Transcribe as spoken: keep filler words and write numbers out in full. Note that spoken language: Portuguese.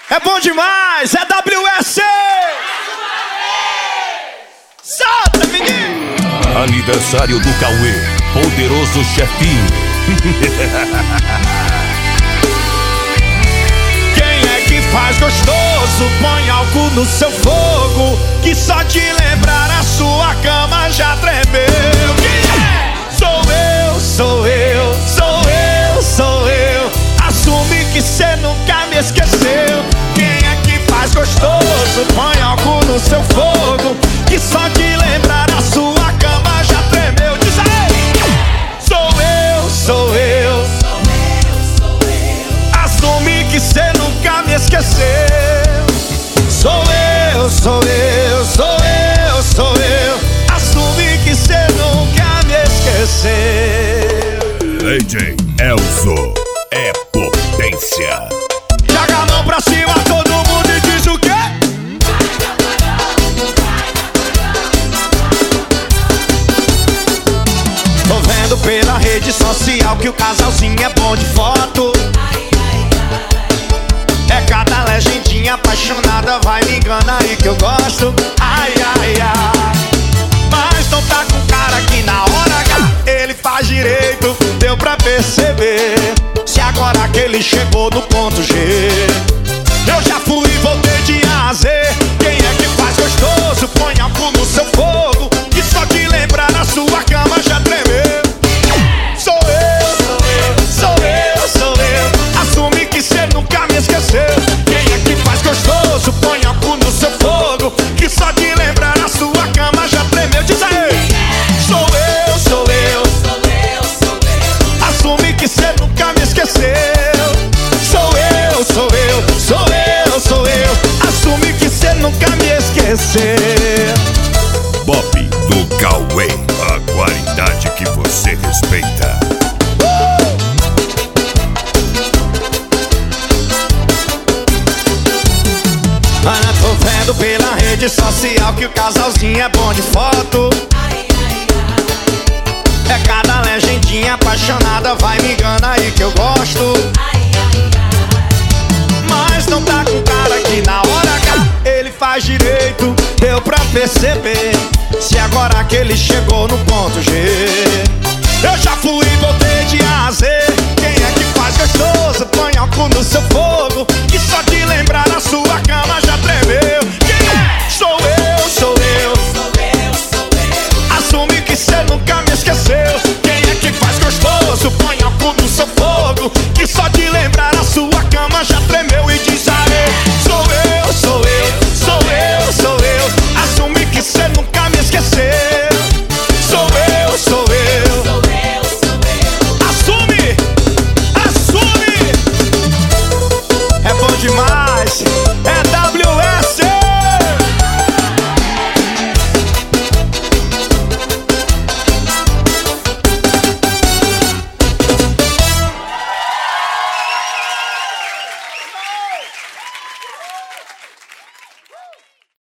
É bom demais, é W S! Solta, menino! Aniversário do Cauê, poderoso chefinho. Quem é que faz gostoso? Põe álcool no seu fogo, que só de lembrar a sua cama já tremeu. Quem é? Sou eu, sou eu, sou eu, sou eu. Assume que cê nunca me esqueceu. Quem é que faz gostoso? Põe álcool no seu fogo, que só de lembrar a sua cama já tremeu. Diz aí! Sou eu, sou eu, sou eu, sou eu. Assume que cê nunca me esqueceu. Sou eu, sou eu, sou eu, sou eu. Assume que cê nunca me esqueceu. D J Elzo é potência. Joga a mão pra cima, todo mundo e diz o quê? Tô vendo pela rede social que o casalzinho é bom de foto. É cada legendinha apaixonada, vai me engana aí que eu gosto. Ai, ai, ai. Mas não tá com cara que na hora H ele faz direito, deu pra perceber. Se agora que ele chegou no ponto G, eu já fui e voltei de A a Z. Quem é que faz gostoso? Põe álcool no seu fogo, que só de lembrar a sua cama já tremeu. Sou eu, sou eu, sou eu, sou eu. Assume que cê nunca me esqueceu. Quem é que faz gostoso? Põe álcool no seu fogo, que só de lembrar a sua cama já tremeu. Diz aí! Sou eu, sou eu, sou eu, sou eu. Assume que cê nunca me esqueceu. Sou eu, sou eu, sou eu, sou eu. Assume que cê nunca me esqueceu. Bop do Cauê, a qualidade que você respeita. Ana, tô vendo pela rede social que o casalzinho é bom de foto. É cada legendinha apaixonada, vai me engana aí que eu gosto. Mas não tá com cara que na hora H ele faz direito, deu pra perceber. Se agora que ele chegou no ponto G, eu já fui e voltei de